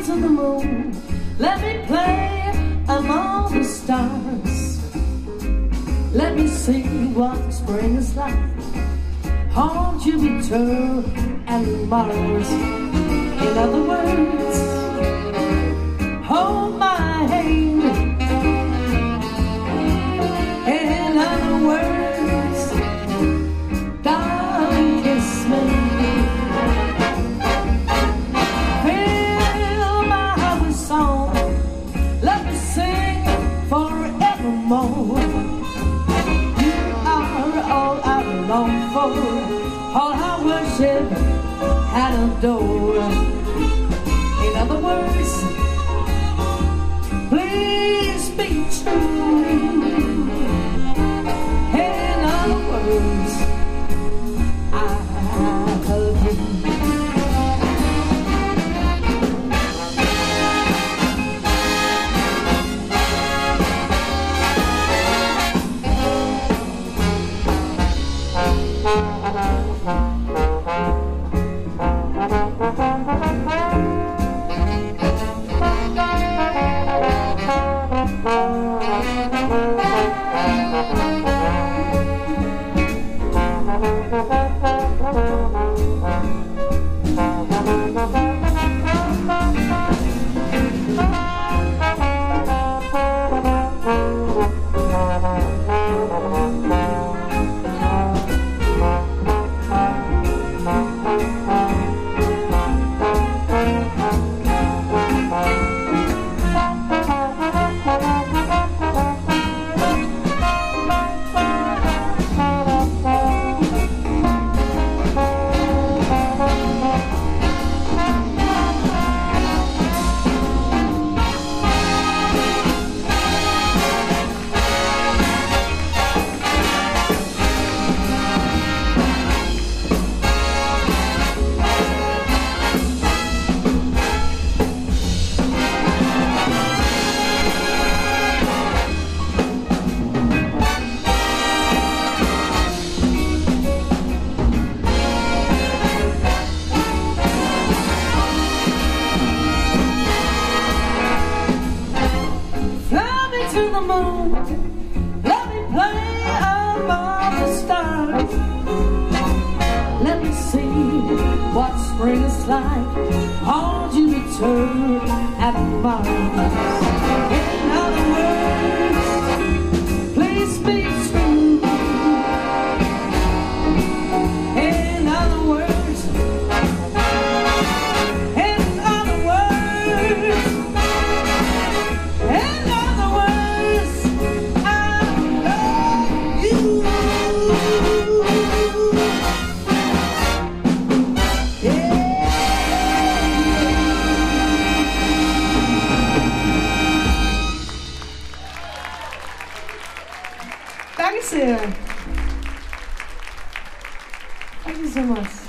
to the moon, let me play among the stars. Let me see what spring is like on Jupiter and Mars. In other words, hold my hand. In other words, darling, kiss me. Fill my heart with song, let me sing forevermore. You are all I long for, all I worship and adore. In other words, please be true. In other words, I love you. To the moon, let me play among the stars. Let me see what spring is like on Jupiter and Mars. In other words, please be true. In other words, in other words, in other words, I love you. Danke sehr. Thank you so much.